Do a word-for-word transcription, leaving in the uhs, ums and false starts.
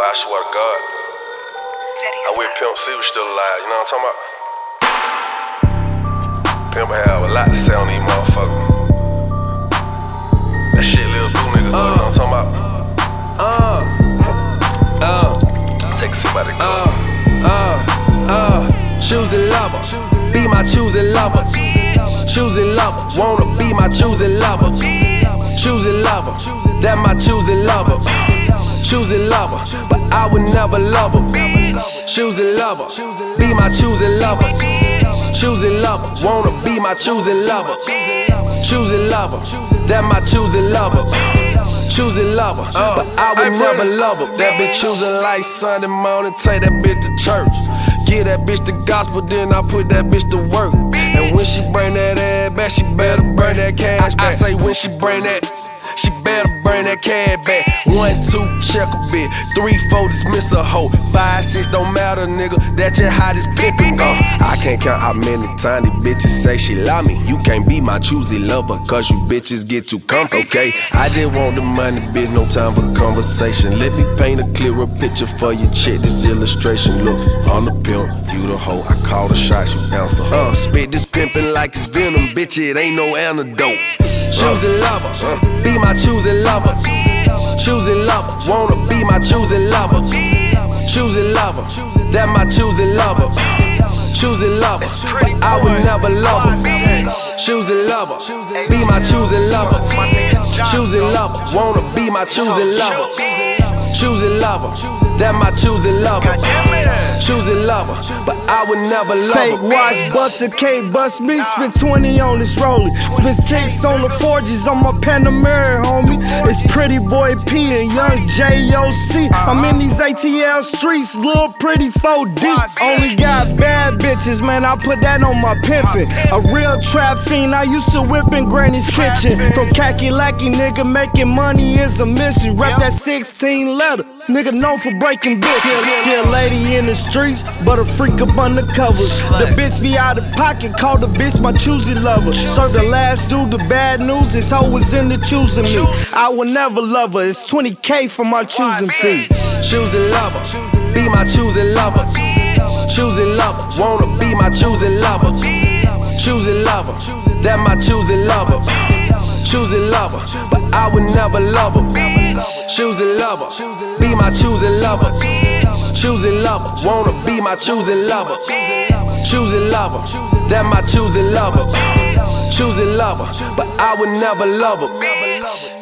But I swear to God, I wish Pimp C was still alive, you know what I'm talking about? Pimp have a lot to say on these motherfuckers. That shit little through niggas, uh, though, you know what I'm talking about? Uh, uh, Take a sip out the cup. Uh, uh, uh, choosing lover, be my choosing lover. Choosing lover, wanna be my choosing lover. Choosing lover, that my choosing lover. Choosing lover, but I would never love her. Choosing lover, be my choosing lover. Choosing lover, wanna be my choosing lover. Choosing lover, that my choosing lover. Choosing lover, but I would never love her. That bitch choosing like Sunday morning, take that bitch to church. Get that bitch the gospel, then I put that bitch to work. And when she bring that ass back, she better bring that cash back. I say when she bring that, she better bring that cash back. One, two, check a bit. Three, four, dismiss a hoe. Five, six, don't matter, nigga. That's just how this pimpin' go. I can't count how many times these bitches say she love me. You can't be my choosy lover, cause you bitches get too comfy, okay? I just want the money, bitch, no time for conversation. Let me paint a clearer picture for you, check this illustration. Look, I'm the pimp, you the hoe. I call the shots, you answer. Uh, spit this pimpin' like it's venom, bitch, it ain't no antidote. Choosing lover, be my choosing lover. Choosing lover, wanna be my choosing lover. Choosing lover, that my choosing lover. Choosing lover, but I would never love her. Choosing lover, be my choosing lover. Choosing lover, wanna be my choosing lover. Choosing lover, that my choosing lover. Choosing lover, but I would never love her. Fake watch, bust a K, bust me. Spent twenty on this rollie. Spent six on the forges on my Panamera, homie. It's Pretty Boy P and Young J O C. I'm in these A T L streets, little pretty four deep. Only got bad bitches, man, I put that on my pimpin'. A real trap fiend, I used to whip in Granny's kitchen. From khaki lacky, nigga, making money is a mission. Rep that sixteen letter, nigga known for breaking bitches. Yeah, lady in the streets, but a freak up under covers. The bitch be out of pocket, call the bitch my choosy lover. Serve the last dude the bad news, this hoe was into choosing me. I will never love her, it's twenty K for my choosing fee. Choosing lover, be my choosing lover. Choosing lover, wanna be my choosing lover. Choosing lover, that my choosing lover. Choosing lover, but I would never love her. Choosing lover, be my choosing lover. Choosing lover, wanna be my choosing lover. Choosing lover, that my choosing lover. Choosing lover, but I would never love her.